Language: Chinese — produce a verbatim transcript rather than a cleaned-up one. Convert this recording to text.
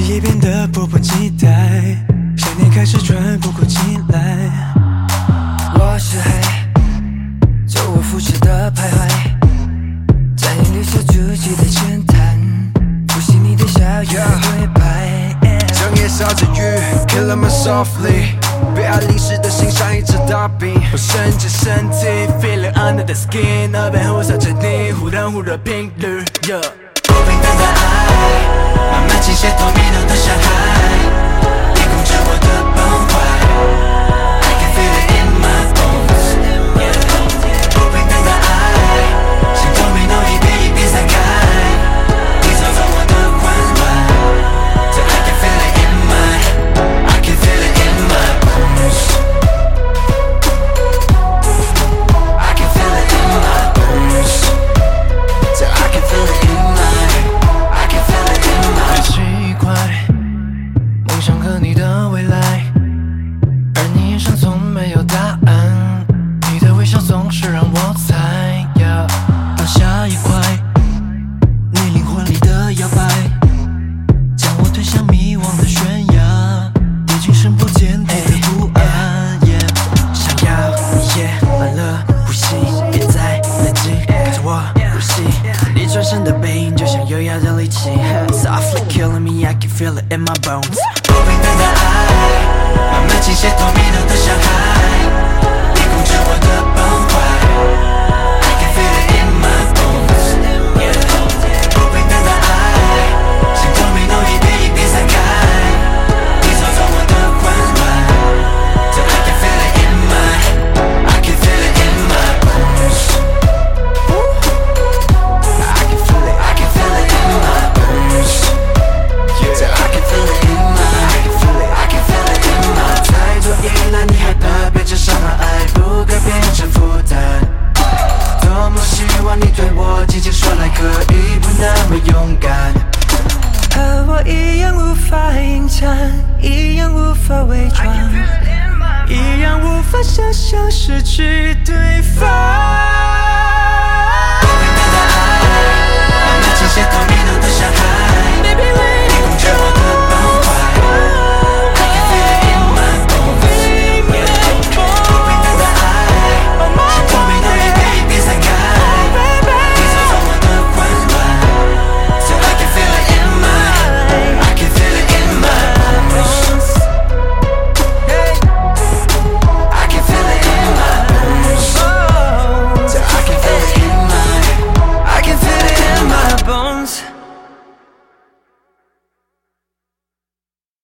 也变得迫不及待，想念开始喘不过气来。 我是黑，周而复始的徘徊，在你留下足迹的浅滩，复习你的笑语和对白。 整夜烧着雨 ，Kill me softly， 被爱淋湿的心像一只大冰。 我伸直身体 ，Feel it under the skin， 耳边呼啸着你忽冷忽热频率。Yeah 不平淡的爱，慢慢倾泻透明的小海，你控制我的崩坏。I can feel it in my bones。Yeah 不平淡的爱，像透明浓一片一片散开，你操纵我的混乱。这 I can feel it in my，I can feel it in my bones。I can feel it in my bones。这 I can feel it in my，I can feel it in my。很奇怪，梦想和你的未来，而你眼上从没有答案。你的微笑总是让我猜。Yeah 到下一块，你灵魂里的摇摆，将我推向迷惘的悬崖，已经深不见底的不安。Yeah 想要你也慢了呼吸，别再冷静，看着我入戏。你转身的背影就像优雅的利器 ，Softly killing me, I can feel it in my bones。不平淡的爱，慢慢倾泻透明的小海，你控制我的崩坏。I can feel it in my bones。Yeah 不平淡的爱，像透明浓一片一片散开，你操纵我的混乱。这 I can feel it in my，I can feel it in my bones。I can feel it, I can feel it in my bones。这 I can feel it in my，I can feel it, I can feel it in my。太多依赖，你害怕变成伤害，爱不该变成负担。多么希望你对我轻轻说来，可以不那么勇敢。和我一样无法隐藏，一样无法伪装，一样无法想象失去对方。不平淡的爱，慢慢倾泻透明的小海。